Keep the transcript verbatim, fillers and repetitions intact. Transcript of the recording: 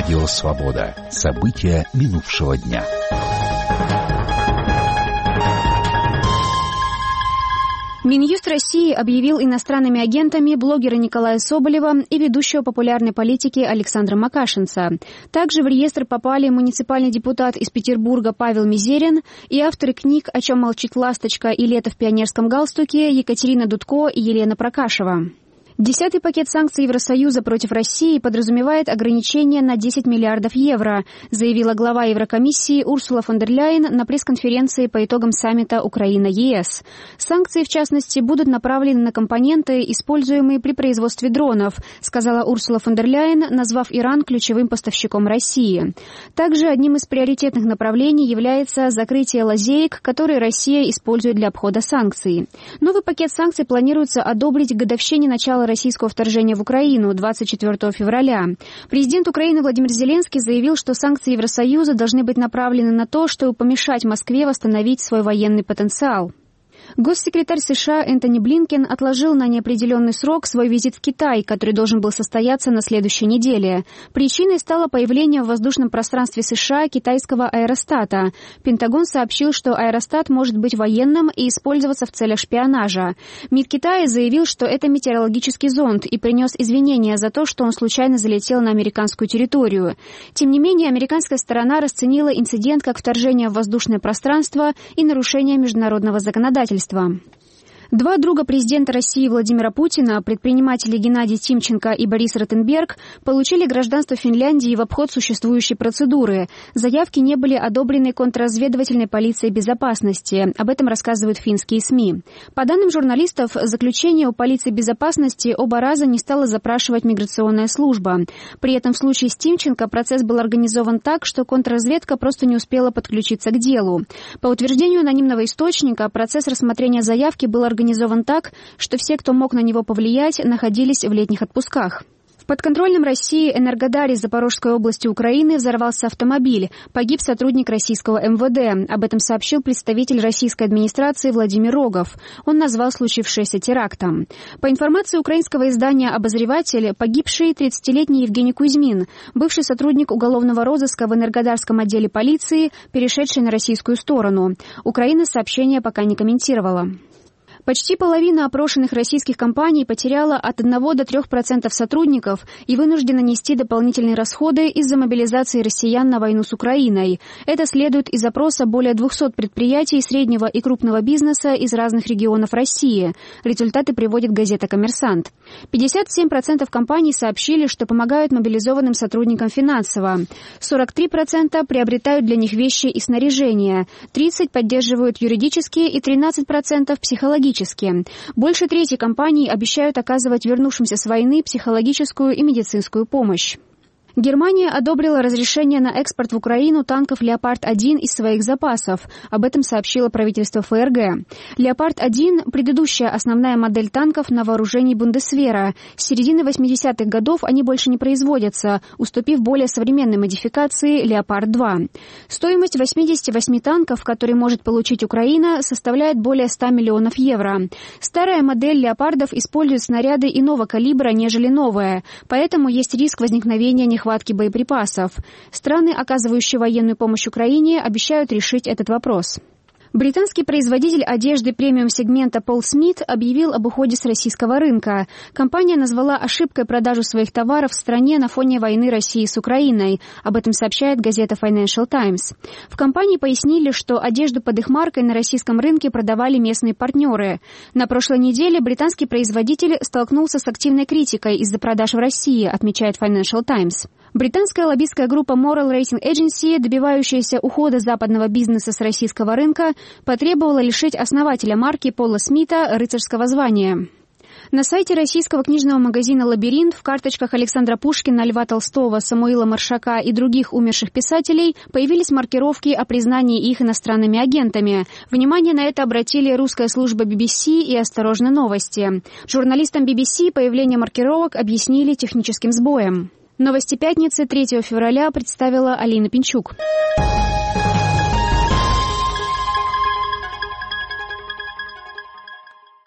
Радио Свобода. События минувшего дня. Минюст России объявил иностранными агентами блогера Николая Соболева и ведущего популярной политики Александра Макашинца. Также в реестр попали муниципальный депутат из Петербурга Павел Мизерин и авторы книг «О чем молчит ласточка» и «Лето в пионерском галстуке» Екатерина Дудко и Елена Прокашева. Десятый пакет санкций Евросоюза против России подразумевает ограничение на десять миллиардов евро, заявила глава Еврокомиссии Урсула фон дер Ляйен на пресс-конференции по итогам саммита Украина-ЕС. Санкции, в частности, будут направлены на компоненты, используемые при производстве дронов, сказала Урсула фон дер Ляйен, назвав Иран ключевым поставщиком России. Также одним из приоритетных направлений является закрытие лазеек, которые Россия использует для обхода санкций. Новый пакет санкций планируется одобрить к годовщине начала российского вторжения в Украину двадцать четвёртого февраля. Президент Украины Владимир Зеленский заявил, что санкции Евросоюза должны быть направлены на то, чтобы помешать Москве восстановить свой военный потенциал. Госсекретарь США Энтони Блинкен отложил на неопределенный срок свой визит в Китай, который должен был состояться на следующей неделе. Причиной стало появление в воздушном пространстве США китайского аэростата. Пентагон сообщил, что аэростат может быть военным и использоваться в целях шпионажа. МИД Китая заявил, что это метеорологический зонд и принес извинения за то, что он случайно залетел на американскую территорию. Тем не менее, американская сторона расценила инцидент как вторжение в воздушное пространство и нарушение международного законодательства. Два друга президента России Владимира Путина, предприниматели Геннадий Тимченко и Борис Ротенберг, получили гражданство Финляндии в обход существующей процедуры. Заявки не были одобрены контрразведывательной полицией безопасности. Об этом рассказывают финские СМИ. По данным журналистов, заключение у полиции безопасности оба раза не стала запрашивать миграционная служба. При этом в случае с Тимченко процесс был организован так, что контрразведка просто не успела подключиться к делу. По утверждению анонимного источника, процесс рассмотрения заявки был организован организован так, что все, кто мог на него повлиять, находились в летних отпусках. В подконтрольном России Энергодаре Запорожской области Украины взорвался автомобиль. Погиб сотрудник российского эм вэ дэ. Об этом сообщил представитель российской администрации Владимир Рогов. Он назвал случившееся терактом. По информации украинского издания «Обозреватель», погибший тридцатилетний Евгений Кузьмин, бывший сотрудник уголовного розыска в Энергодарском отделе полиции, перешедший на российскую сторону. Украина сообщение пока не комментировала. Почти половина опрошенных российских компаний потеряла от одного до трёх процентов сотрудников и вынуждена нести дополнительные расходы из-за мобилизации россиян на войну с Украиной. Это следует из опроса более двухсот предприятий среднего и крупного бизнеса из разных регионов России. Результаты приводит газета «Коммерсант». пятьдесят семь процентов компаний сообщили, что помогают мобилизованным сотрудникам финансово. сорок три процента приобретают для них вещи и снаряжение. тридцать процентов поддерживают юридически и тринадцать процентов психологически. Больше трети компаний обещают оказывать вернувшимся с войны психологическую и медицинскую помощь. Германия одобрила разрешение на экспорт в Украину танков «Леопард-один» из своих запасов. Об этом сообщило правительство эф эр гэ. «Леопард-один» — предыдущая основная модель танков на вооружении Бундесвера. С середины восьмидесятых годов они больше не производятся, уступив более современной модификации «Леопард-два». Стоимость восьмидесяти восьми танков, которые может получить Украина, составляет более ста миллионов евро. Старая модель «Леопардов» использует снаряды иного калибра, нежели новая, поэтому есть риск возникновения нехватки нехватки боеприпасов. Страны, оказывающие военную помощь Украине, обещают решить этот вопрос. Британский производитель одежды премиум-сегмента Пол Смит объявил об уходе с российского рынка. Компания назвала ошибкой продажу своих товаров в стране на фоне войны России с Украиной. Об этом сообщает газета Financial Times. В компании пояснили, что одежду под их маркой на российском рынке продавали местные партнеры. На прошлой неделе британский производитель столкнулся с активной критикой из-за продаж в России, отмечает Financial Times. Британская лоббистская группа Moral Rating Agency, добивающаяся ухода западного бизнеса с российского рынка, потребовала лишить основателя марки Пола Смита рыцарского звания. На сайте российского книжного магазина «Лабиринт» в карточках Александра Пушкина, Льва Толстого, Самуила Маршака и других умерших писателей появились маркировки о признании их иностранными агентами. Внимание на это обратили русская служба би би си и «Осторожно, новости». Журналистам би би си появление маркировок объяснили техническим сбоем. Новости пятницы третьего февраля представила Алина Пинчук.